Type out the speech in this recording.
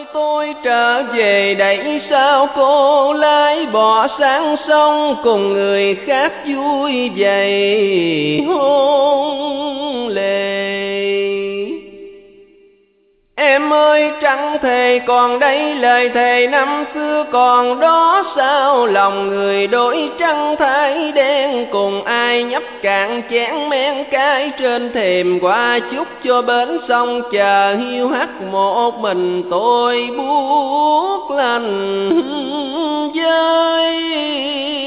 tôi trở về đây sao cô lái bỏ sang sông cùng người khác vui vậy hôn lễ. Em ơi trăng thề còn đây lời thề năm xưa còn đó sao lòng người đổi trắng thay đen cùng ai nhấp cạn chén men cay trên thềm qua chút cho bến sông chờ hiu hắt một mình tôi buốt lành dơi.